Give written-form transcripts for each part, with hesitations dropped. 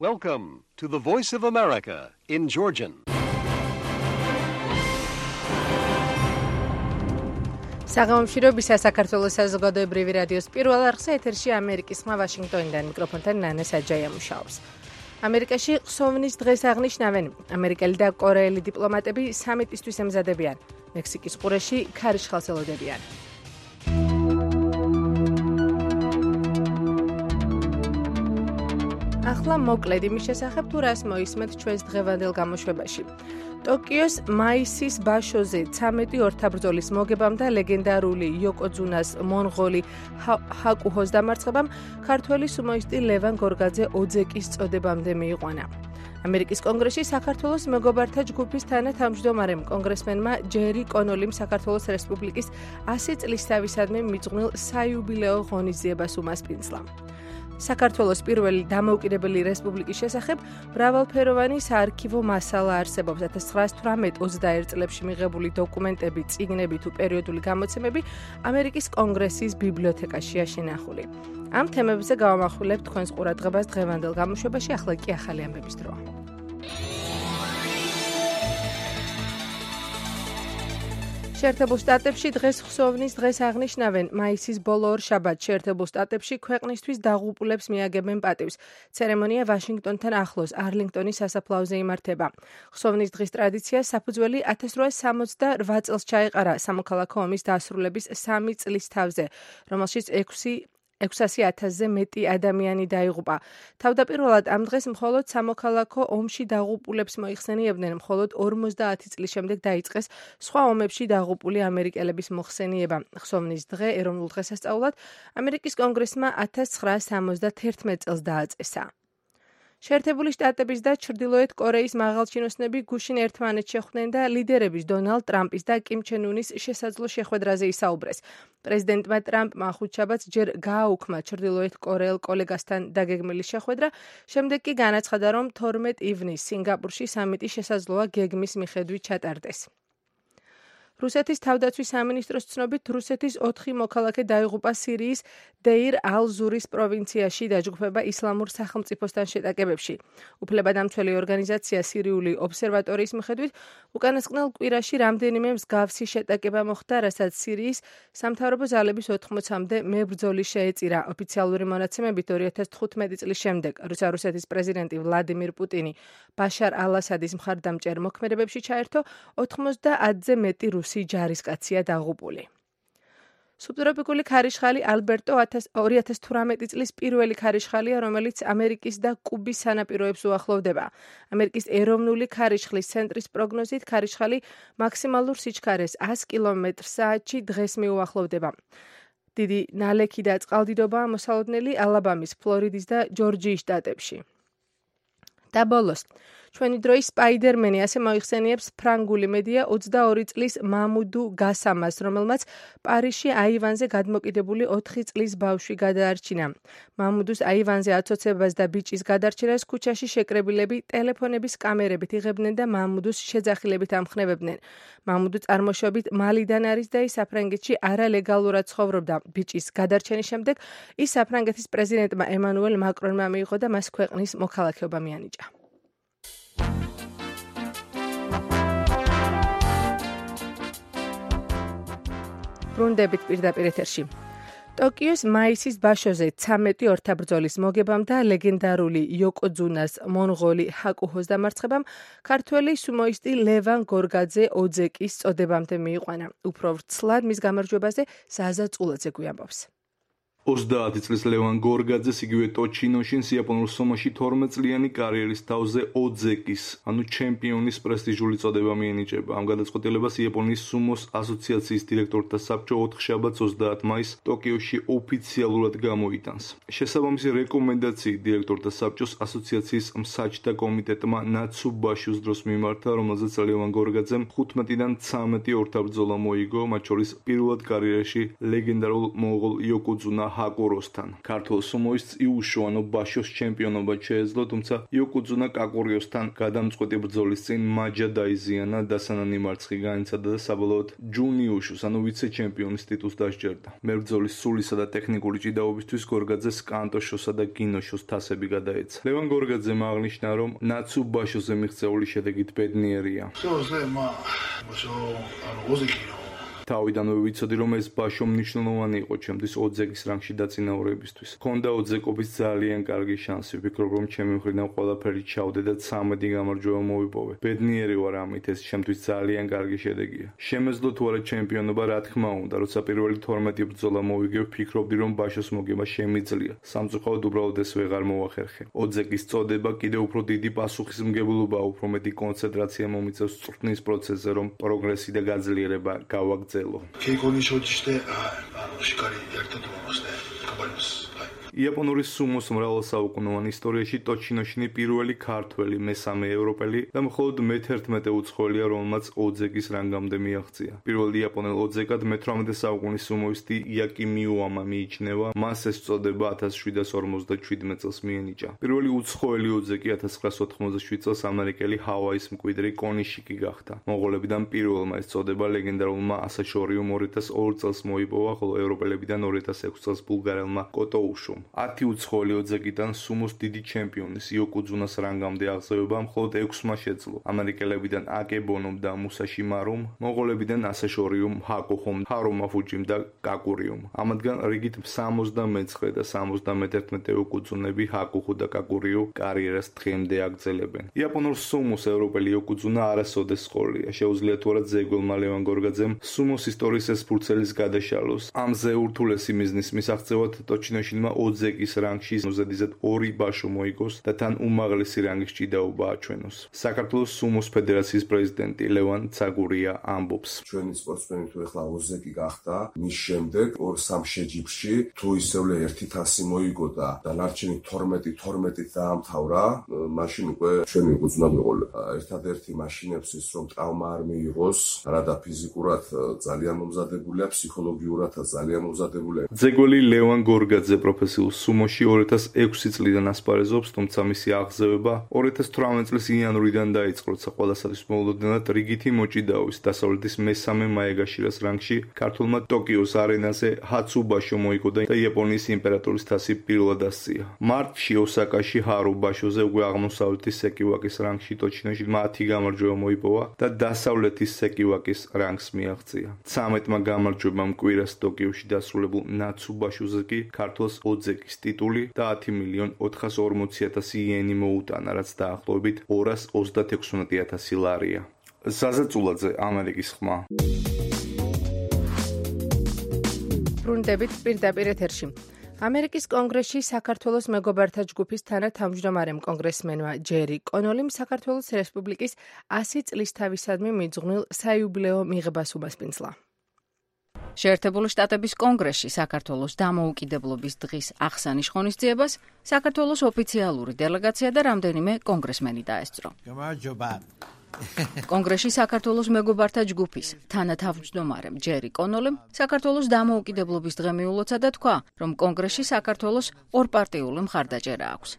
Welcome to the Voice of America in Georgian. საღამომშვიდობისა საქართველოს საზოგადოებრივი რადიოს პირველ არხზე ეთერში ამერიკის ხმა ვაშინგტონიდან მიკროფონთან ნანა საჯაია მუშაობს. ამერიკაში ხსოვნის დღეს აღნიშნავენ. ამერიკელი და კორეელი დიპლომატები სამიტისთვის ემზადებიან. მექსიკის ყურეში ქარიშხალს ელოდებიან. ახლა მოკლედ იმის შესახებ თუ რას მოისმენთ ჩვენს დღევანდელ გამოშვებაში. ტოკიოს მაისის ბაშოზე 13 ორთაბრძოლის მოგებამ და ლეგენდარული იოკოძუნას მონღოლი ჰაკუჰოს დამარცხებამ ქართველი სუმოისტი ლევან გორგაძე ოძეკის წოდებამდე მიიყვანა. ამერიკის კონგრესში საქართველოს მეგობართა ჯგუფის თანათავმჯდომარემ კონგრესმენმა ჯერი კონოლიმ საქართველოს რესპუბლიკის 100 წლისთავისადმი მიძღვნილ საიუბილეო ღონისძიებას უმასპინძლა. საქართველოს პირველი დამოუკიდებელი რესპუბლიკის შესახებ მრავალფეროვანი საარქივო მასალა არსებობს. 1918-21 წლებში მიღებული დოკუმენტები, წიგნები თუ პერიოდული გამოცემები ამერიკის კონგრესის ბიბლიოთეკაშია შენახული. ამ თემებზე გავამახვილებთ თქვენს ყურადღებას დღევანდელ გამოშვებაში, ახლა კი ახალი ამბების დროა. შეერთებულ შტატებში დღეს ხსოვნის დღეს აღნიშნავენ. მაისის ბოლო ორშაბათს შეერთებულ შტატებში ქვეყნისთვის დაღუპულებს მიაგებენ პატივს. ცერემონია ვაშინგტონთან ახლოს არლინგტონის სასაფლაოზე იმართება. ხსოვნის დღის ტრადიცია საფუძველი 1868 წელს ჩაეყარა სამოქალაქო ომის დასრულების 3 წლის თავზე, რომელშიც 600,000-ზე მეტი ადამიანი დაიღუპა. თავდაპირველად ამ დღეს მხოლოდ სამოქალაქო ომში დაღუპულებს მოიხსენიებდნენ, მხოლოდ 50 წლის შემდეგ დაიწყეს სხვა ომებში დაღუპული ამერიკელების მოხსენება. ხსოვნის დღე ეროვნულ დღესასწაულად ამერიკის კონგრესმა 1971 წელს დააწესა. შეერთებული შტატების და ჩრდილოეთ კორეის მაღალჩინოსნები გუშინ ერთმანეთს შეხვდნენ და ლიდერების დონალდ ტრამპის და კიმ ჩენ უნის შესაძლო შეხვედრაზე ისაუბრეს. პრეზიდენტმა ტრამპმა ხუთშაბათს ჯერ გააუქმა ჩრდილოეთ კორეელ კოლეგასთან დაგეგმილი შეხვედრა, შემდეგ კი განაცხადა, რომ 12 ივნისს სინგაპურში სამიტი შესაძლოა გეგმის მიხედვით ჩატარდეს. რუსეთის თავდაცვის სამინისტროს ცნობით, რუსეთის 4 მოქალაქე დაიღუპა სირიის დეირ ალ-ზურის პროვინციაში დაჯგუფება ისლამურ სახელმწიფოსთან შეტაკებებში. უფლებადამცველი ორგანიზაცია სირიული ობსერვატორიის მიხედვით, უკანასკნელ კვირაში რამდენიმე მსგავსი შეტაკება მოხდა, რასაც სირიის სამთავრობო ძალების 80-მდე მებრძოლი შეეწირა. ოფიციალური მონაცემებით 2015 წლის შემდეგ რუსეთის პრეზიდენტი ვლადიმირ პუტინი ბაშარ ალ-ასადის მხარდამჭერ მოქმედებებში ჩაერთო, 90-ზე მეტი რუსი ჯარისკაცია დაღუპული. სუბტროპიკული ქარიშხალი ალბერტო 2018 წლის პირველი ქარიშხალია, რომელიც ამერიკის და კუბის სანაპიროებს უახლოვდება. ამერიკის ეროვნული ქარიშხლის ცენტრის პროგნოზით ქარიშხალი მაქსიმალურ სიჩქარეს 100 კმ/სთ დღეს მიუახლოვდება. დიდი ნალექი და წყალდიდობაა მოსალოდნელი ალაბამის, ფლორიდის და ჯორჯიის შტატებში. და ბოლოს, ჩვენი დროის სპაიდერმენი ასე მოიხსენიებს ფრანგული მედია 22 წლის მამუდუ გასამას, რომელმაც პარიზში აივანზე გადმოკიდებული 4 წლის ბავშვი გადაარჩინა. მამუდუს აივანზე აცოცებას და ბიჭის გადარჩენას ქუჩაში შეკრებილები ტელეფონების კამერებით იღებდნენ და მამუდუს შეძახილებით ამხნევებდნენ. მამუდუ წარმოშობით მალიდან არის და ის საფრანგეთში არალეგალურად ცხოვრობდა. ბიჭის გადარჩენის შემდეგ ის საფრანგეთის პრეზიდენტმა ემანუელ მაკრონმა მიიღო და მას ქვეყნის მოქალაქეობა მიანიჭა. ბრუნდებით პირდაპირ ეთერში. ტოკიოს მაისის ბაშოზე 13 ორთაბრძოლის მოგებამ და ლეგენდარული იოკოძუნას მონღოლი ჰაკუჰოს დამარცხებამ ქართველი სუმოისტი ლევან გორგაძე ოძეკის წოდებამდე მიიყვანა. უფრო ვრცლად მის გამარჯვებაზე ზაზა წულაძე გვიამბობს. 30 წლის ლევან გორგაძეს იგივე ტოჩინოშინ იაპონურ სომოში 12 წლიანი კარიერის თავზე ოძეკის, ანუ ჩემპიონის პრესტიჟული წოდება მიენიჭება. ამ გადაწყვეტილებას იაპონიის სუმოს ასოციაციის დირექტორთა საბჭო 4 შაბათს 30 მაისს ტოკიოში ოფიციალურად გამოიტანს. შესაბამისი რეკომენდაციით დირექტორთა საბჭოს ასოციაციის მსაჯთა კომიტეტმა ნაცუბაშუს დროს მიმართა, რომელზეც ლევან გორგაძემ 15-დან 13 ორთაბრძოლა მოიგო, მათ შორის პირველად კარიერაში ლეგენდარულ მონღოლ იოკოძუნა ჰაკო როსთან. ქართულ სუმოის იუშუანო ბაშოს ჩემპიონობა შეეძლო, თუმცა იოკუძუნა კაკურიოსთან გადამწყვეტი ბრძოლის წინ მაჯა დაიზიანა, დასანანი მარცხი განიცადა და საბოლოოდ ჯუნიუშუს, ანუ ვიცე-ჩემპიონის ტიტულს დასჯერდა. მებრძოლის სულისა და ტექნიკური ჭიდაობისთვის გორგაძეს კანტოშოსა და გინოშოს თასები გადაეცა. ლევან გორგაძემ აღნიშნა, რომ ნაცუ ბაშოზე მიღწეული შედეგით ბედნიერია. თავიდანვე ვიცოდი, რომ ეს ბაშო მნიშვნელოვანი იყო ჩემთვის ოძეგის რანგში დაწინაურებისთვის. მქონდა ოძეკობის ძალიან კარგი შანსი. ვფიქრობ, რომ ჩემი მხრიდან ყველაფერი ჩავდე და 13 გამარჯვება მოვიპოვე. ბედნიერი ვარ ამით, ეს ჩემთვის ძალიან კარგი შედეგია. შემეძლო თუ არა ჩემპიონობა, რა თქმა უნდა, როცა პირველი 12 ბრძოლა მოვიგე, ვფიქრობდი, რომ ბაშოს მოგება შემიძლია. სამწუხაროდ უბრალოდ ეს ვეღარ მოახერხე. ოძეკის წოდება კიდევ უფრო დიდი პასუხისმგებლობაა, უფრო მეტი კონცენტრაცია მომიწევს წვრთნის პროცესზე, რომ პროგრესი და გაძლიერება გავაგრძელო. იაპონური სუმოს მრავალსაუკუნოვან ისტორიაში ტოჩინოშინი პირველი ქართველი, მესამე ევროპელი და მხოლოდ მე-11 უცხოელია, რომელმაც ოძეკის რანგამდე მიაღწია. პირველი იაპონელ ოძეკად მე-18 საუკუნის სუმოისტი იაკი მიუამა მიიჩნევა, მას ეს წოდება 1757 წელს მიენიჭა. პირველი უცხოელი ოძეკი 1987 წელს ამერიკელი ჰავაის მკვიდრი კონიშიკი გახდა. მონღოლებიდან პირველმა ეს წოდება ლეგენდარულმა ასაშორიუმ 2002 წელს მოიპოვა, ხოლო ევროპელებიდან 2006 წელს ბულგარელმა კოტოუშუმ. 10 უცხოელი ოძეკიდან სუმოს დიდი ჩემპიონის იოკუძუნას რანგამდე აღზევება მხოლოდ 6-მა შეძლო. ამერიკელებიდან აკებონომ და მუსაში მარუმ, მონღოლებიდან ასაშორიუმ ჰაკოჰომ, ჰარომა ფუჯიმ და კაკურიუმ. ამათგან რიგით 69 და 71 იოკუძუნები ჰაკოჰუ და კაკურიუ კარიერას დღემდე აგრძელებენ. იაპონურ სუმოს ევროპელი იოკუძუნა არასოდეს ყოლია. შეუძლია თუ არა ძეგველმა ლევან გორგაძემ სუმოს ისტორიის ეს ფურცელის გადაშალოს. ამზე ურთულესი მიზნის მისაღწევად ტოჩინოშინმა ოძეკის რანგში ზედიზედ 2 ბაშო მოიგოს და თან უმაღლესი რანგის ჭიდაობა აჩვენოს. საქართველოს სუმოს ფედერაციის პრეზიდენტი ლევან ცაგურია ამბობს. ჩვენი სპორტსმენი თუ ეხლა ოძეკი გახდა, მის შემდეგ 2-3 შეჯიბრში თუ ისევლე 1 თასი მოიგო და დანარჩენი 12 დაამთავრა, მაშინ უკვე ჩვენი უძნა ვიყოლე. ერთადერთი მაშინებსის რომ ტრავმა არ მიიღოს, რადა ფიზიკურად ძალიან მომზადებულია, ფსიქოლოგიურადაც ძალიან მომზადებულია. ძეგველი ლევან გორგაძე პროფესიულ სუმოში 2006 წლიდან ასპარეზობს, თუმცა მისი აღზევება 2018 წლის იანვრიდან დაიწყო, როცა ყველასათვის მოულოდნელად რიგითი მოჭიდაობის დასავლეთის მესამე მაეგაშირას რანგში ქართულმა ტოკიოს არენაზე ჰაცუ ბაშო მოიგო და იაპონიის იმპერატორის თასი პირველად ასწია. მარტში ოსაკაში ჰარო ბაშოზე უკვე აღმოსავლეთის სეკივაკის რანგში ტოჩინოში 10 გამარჯვება მოიპოვა და დასავლეთის სეკივაკის რანგს მიაღწია. 13-მა გამარჯვებამ კვირას ტოკიოში დასრულებულ ნაცუ ბაშოზე კი ქართულს ოძეკის ტიტული და 10.440.000 იენი მოუტანა, რაც დაახლოებით 236.000 ლარია. საზეწულაძე, ამერიკის ხმა. ბრუნდებით პირდაპირ ეთერში. ამერიკის კონგრესში საქართველოს მეგობართა ჯგუფის თანათავმჯდომარემ კონგრესმენმა ჯერი კონოლიმ საქართველოს რესპუბლიკის 100 წლისთავისადმი მიძღვნილ საიუბილეო მიღებას უმასპინძლა. შეერთებული შტატების კონგრესში საქართველოს დამოუკიდებლობის დღის აღსანიშ ღონისძიებას საქართველოს ოფიციალური დელეგაცია და რამდენიმე კონგრესმენი დაესწრო. კონგრესში საქართველოს მეგობართა ჯგუფის თანათავმჯდომარემ ჯერი კონოლიმ საქართველოს დამოუკიდებლობის დღე მიულოცა და თქვა, რომ კონგრესში საქართველოს ორპარტიული მხარდაჭერა აქვს.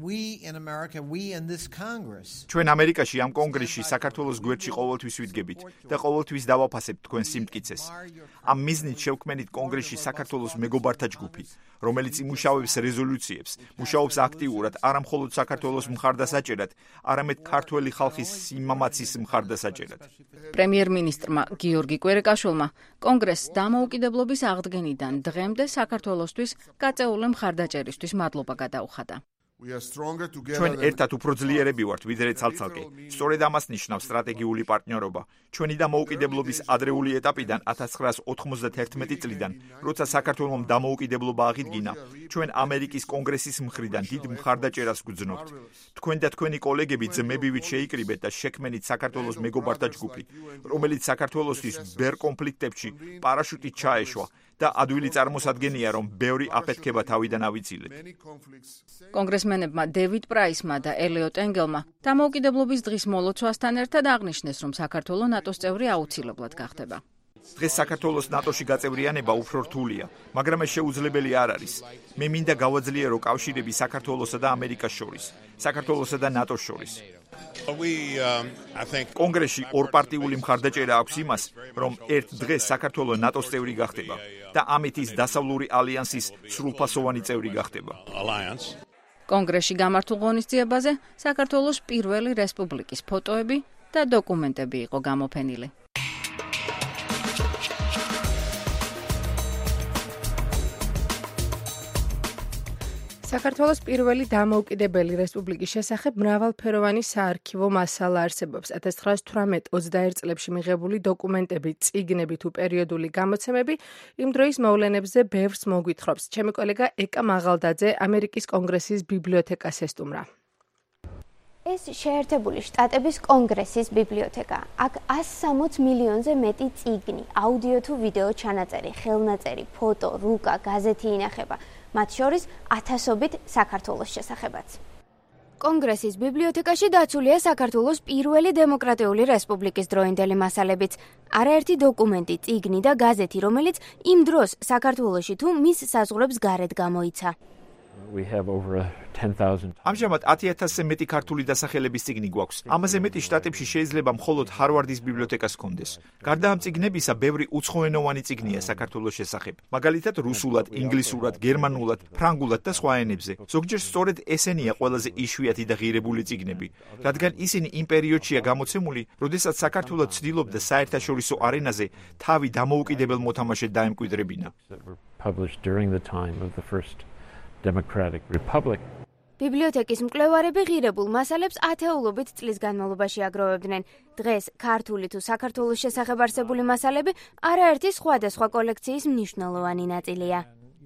ჩვენ ამერიკაში ამ კონგრესში საქართველოს გვერდში ყოველთვის ვიდგებით და ყოველთვის დავაფასებთ თქვენ სიმტკიცეს. ამ მიზნით შევქმნით კონგრესში საქართველოს მეგობართა ჯგუფი, რომელიც იმუშავებს რეზოლუციებს, მუშაობს აქტიურად არა მხოლოდ საქართველოს მხარდასაჭერად, არამედ ქართველი ხალხის სიმამაცის მხარდასაჭერად. პრემიერ-მინისტრმა გიორგი კვერეკაშვილმა კონგრესს დამოუკიდებლობის აღდგენიდან დღემდე საქართველოსთვის გაწეული მხარდაჭერისთვის მადლობა გადაუხადა. ჩვენ ერთად უფრო ძლიერები ვართ, ვიდრე ცალ-ცალკე. სწორედ ამას ნიშნავს სტრატეგიული პარტნიორობა. ჩვენი დამოუკიდებლობის ადრეული ეტაპიდან 1991 წლიდან, როცა საქართველომ დამოუკიდებლობა აღიდგინა, ჩვენ ამერიკის კონგრესის მხრიდან დიდ მხარდაჭერას გვგზნობთ. თქვენ და თქვენი კოლეგები ძმებივით შეიკრიბეთ და შექმნით საქართველოს მეგობართა ჯგუფი, რომელიც საქართველოსთვის ბერ კონფლიქტებში პარაშუტით ჩაეშვა. და ადვილი წარმოსადგენია, რომ ბევრი აფეთქება თავიდან ავიცილეთ. კონგრესმენებმა დევიდ პრაისმა და ელიოტ ენგელმა დამოუკიდებლობის დღის მოლოცვასთან ერთად აღნიშნეს, რომ საქართველო ნატოს წევრი აუცილებლად გახდება. დღეს საქართველოს ნატოში გაწევრიანება უფრო რთულია, მაგრამ ეს შეუძლებელი არ არის. მე მინდა გავაძლიერო კავშირები საქართველოსა და ამერიკას შორის, საქართველოსა და ნატოს შორის. კონგრესში ორპარტიული მხარდაჭერა აქვს იმას, რომ ერთ დღეს საქართველო ნატოს წევრი გახდება და ამით ის დასავლური ალიანსის სრულფასოვანი წევრი გახდება. კონგრესში გამართულ ღონისძიებაზე საქართველოს პირველი რესპუბლიკის ფოტოები და დოკუმენტები იყო გამოფენილი. საქართველოს პირველი დამოუკიდებელი რესპუბლიკის შესახებ მრავალფეროვანი საარქივო მასალა არსებობს. 1918-21 წლებში მიღებული დოკუმენტები, წიგნები თუ პერიოდული გამოცემები იმ დროის მოვლენებზე ბევრს მოგვითხრობს. ჩემი კოლეგა ეკა მაღალდაძე ამერიკის კონგრესის ბიბლიოთეკას ესტუმრა. ეს შეერთებული შტატების კონგრესის ბიბლიოთეკა. აქ 160 მილიონზე მეტი წიგნი, აუდიო თუ ვიდეო ჩანაწერი, ხელნაწერი, ფოტო, რუკა, გაზეთი ინახება. მათ შორის ათასობით საქართველოს შესახებაც. კონგრესის ბიბლიოთეკაში დაცულია საქართველოს პირველი დემოკრატიული რესპუბლიკის დროინდელი მასალებიც. არაერთი დოკუმენტი, წიგნი და გაზეთი, რომელიც იმ დროს საქართველოში თუ მის საზღვრებს გარეთ გამოიცა. ამჟამად 10,000-ზე მეტი ქართული დასახელების წიგნი გვაქვს. ამაზე მეტი შტატებში შეიძლება მხოლოდ ჰარვარდის ბიბლიოთეკას ჰქონდეს. გარდა ამ წიგნებისა, ბევრი უცხოენოვანი წიგნია საქართველოს შესახებ. მაგალითად, რუსულად, ინგლისურად, გერმანულად, ფრანგულად და სხვა ენებზე. ზოგჯერ სწორედ ესენია ყველაზე იშვიათი და ღირებული წიგნები, რადგან ისინი იმ პერიოდშია გამოცემული, როდესაც საქართველო ცდილობდა საერთაშორისო არენაზე თავი დამოუკიდებელ მოთამაშედ დაემკვიდრებინა. ბიბლიოთეკის მკვლევარები ღირებულ მასალებს ათეულობით წლის განმავლობაში აგროვებდნენ. დღეს ქართული თუ საქართველოს შესახებ არსებული მასალები არაერთი სხვადასხვა კოლექციის მნიშვნელოვანი ნაწილია.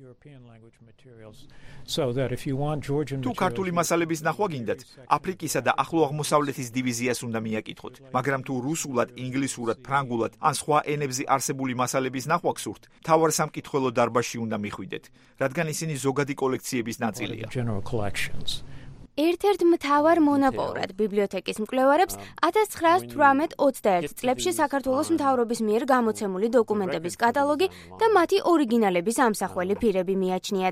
თუ ქართული მასალების ნახვა გინდათ, აფრიკისა და ახლო აღმოსავლეთის დივიზიას უნდა მიაკითხოთ, მაგრამ თუ რუსულად, ინგლისურად, ფრანგულად ან სხვა ენებზე არსებული მასალების ნახვა გსურთ, მთავარ სამკითხველო დარბაზში უნდა მიხვიდეთ, რადგან ისინი ზოგადი კოლექციების ნაწილია. ერთ-ერთ მთავარ მონაპოვრად ბიბლიოთეკის მკვლევარებს 1918-21 წლებში საქართველოს მთავრობის მიერ გამოცემული დოკუმენტების კატალოგი და მათი ორიგინალების ამსახველი ფირები მიაჩნიათ.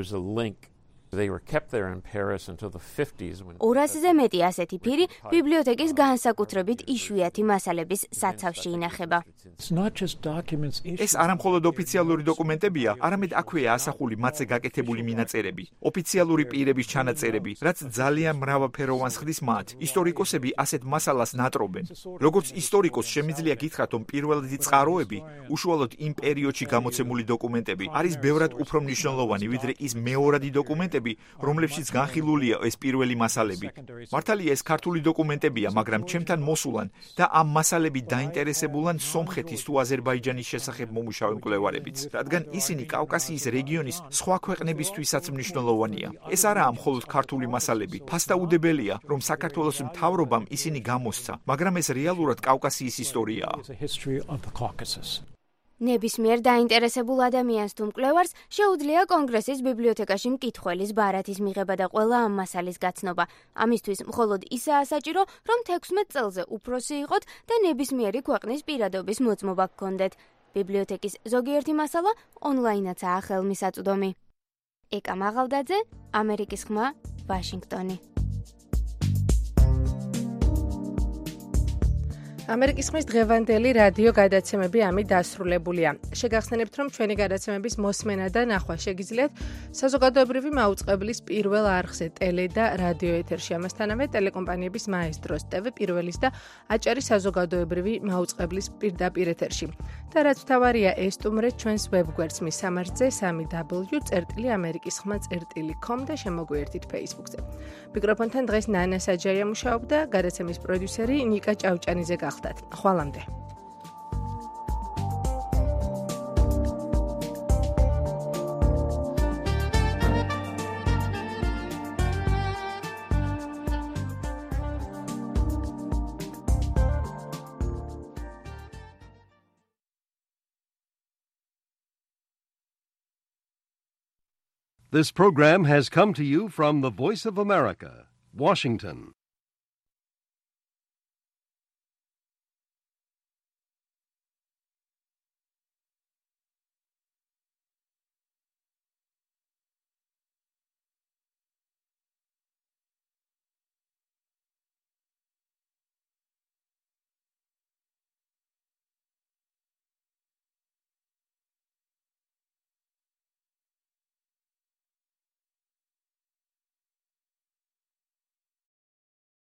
200-ზე მეტი ასეთი ფირი ბიბლიოთეკის განსაკუთრებით იშვიათი მასალების საცავში ინახება. ეს არამხოლოდ ოფიციალური დოკუმენტებია, არამედ აქვეა ასახული მათზე გაკეთებული მინაწერები, ოფიციალური პირების ჩანაწერები, რაც ძალიან მრავალფეროვანს ხდის მათ. ისტორიკოსები ასეთ მასალას ნატრობენ. როგორც ისტორიკოს შემიძლია გითხრათ, რომ პირველადი წყაროები, უშუალოდ იმ პერიოდში გამოცემული დოკუმენტები, არის ბევრად უფრო მნიშვნელოვანი, ვიდრე ის მეორადი დოკუმენტები, რომლებშიც განხილულია ეს პირველი მასალები. მართალია ეს ქართული დოკუმენტებია, მაგრამ ჩემთან მოსულან და ამ მასალებით დაინტერესებულან სომხეთის თუ აზერბაიჯანის შესახებ მომუშავე მკვლევარებიც, რადგან ისინი კავკასიის რეგიონის სხვა ქვეყნებისთვისაც მნიშვნელოვანია. ეს არაა მხოლოდ ქართული მასალები. ფასდაუდებელია, რომ საქართველოს მთავრობამ ისინი გამოსცა, მაგრამ ეს რეალურად კავკასიის ისტორიაა. ნებისმიერ დაინტერესებულ ადამიანს თუ მკვლევარს შეუძლია კონგრესის ბიბლიოთეკაში მკითხველის ბარათის მიღება და ყველა ამ მასალის გაცნობა. ამისთვის მხოლოდ ისაა საჭირო, რომ 16 წელზე უფროსი იყოთ და ნებისმიერი ქვეყნის პირადობის მოწმობა გქონდეთ. ბიბლიოთეკის ზოგიერთი მასალა ონლაინაცაა ხელმისაწვდომი. ეკა მაღალდაძე, ამერიკის ხმა, ვაშინგტონი. ამერიკის ხმის დღევანდელი რადიო გადაცემები ამით დასრულებულია. შეგახსენებთ, რომ ჩვენი გადაცემების მოსმენა და ნახვა შეგიძლიათ საზოგადოებრივი მაუწყებლის პირველ არხზე ტელე და რადიო ეთერში. ამასთანავე ტელეკომპანიების მაესტროს, TV პირველის და აჭარის საზოგადოებრივი მაუწყებლის პირდაპირ ეთერში. და რაც მთავარია, ესტუმრეთ ჩვენს ვებგვერდს მის სამარხზე www.amerikiskhma.com და შემოგვიერთით Facebook-ზე. მიკროფონთან დღეს ნანა საჯაია მუშაობდა, გადაცემის პროდიუსერი ნიკა ჭავჭანიძე გახდათ. ხვალამდე. This program has come to you from the Voice of America, Washington.